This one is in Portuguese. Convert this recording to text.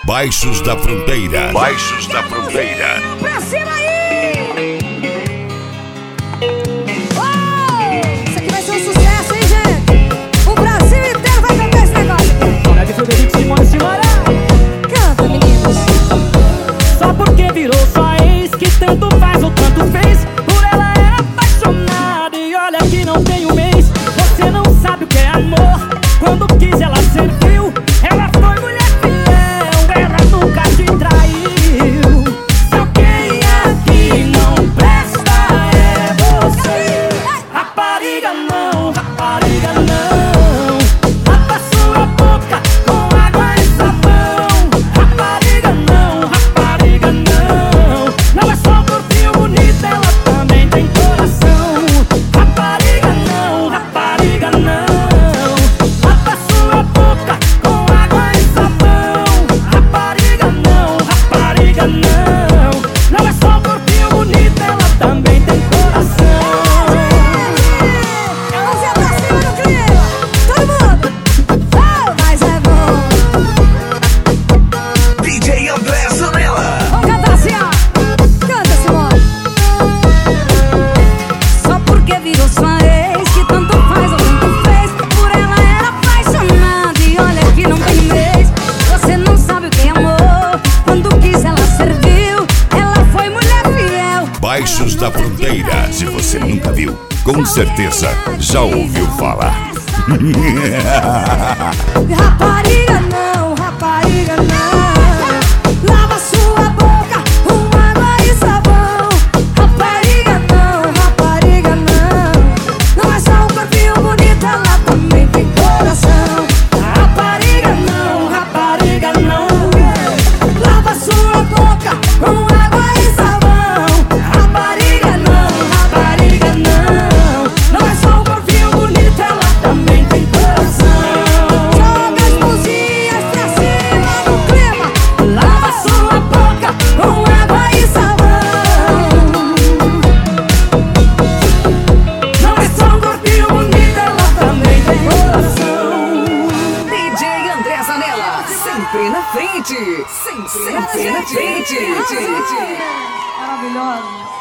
Baixos da Fronteira. Baixos da Fronteira. Pra cima aí! Oh, isso aqui vai ser um sucesso, hein, gente? O Brasil inteiro vai cantar esse negócio. Hora de Frederico Simone Simara. Canta, meninos. Só porque virou sua ex, que tanto faz ou tanto fez. Por ela era apaixonada e olha que não tem um mês. Você não sabe o que é amor. Quando quis ela serviu. Ela foi mulher fiel, ela nunca te traiu. Só quem aqui não presta é você. Rapariga não, rapariga não. Lava sua boca com água e sabão. Rapariga não, rapariga não. Não é só um corpinho bonito, ela também tem coração. Rapariga não, rapariga não. Lava sua boca com água e sabão. Rapariga não, rapariga não. Não é só um corpinho bonito, ela também tem coração. Mãozinha pra cima no clima. Todo mundo. Oh, mas é bom. DJ André Zanella. Vamos cantar assim, ó. Canta, Simone. Só porque virou sua ex, que tanto faz ou tanto fez. Por ela era apaixonada e olha que não tem mês. Você não sabe o que é amor. Quando quis ela serviu. Ela foi mulher fiel. Baixos da Fronteira. Se você nunca viu, com certeza já ouviu falar. Rapariga não, rapariga não. Lava sua boca com água e sabão. Rapariga não. Não é só um corpinho bonito, ela também tem coração. Rapariga não, rapariga não. Lava sua boca com água e sabão. Rapariga não. Não é só um corpinho bonito, ela também tem coração. Joga as mãozinhas pra cima no clima. Lava sua boca com água e sabão. Não é só um corpinho bonito, ela também tem coração. DJ André Zanella, sempre na frente, sempre na frente. Maravilhosa.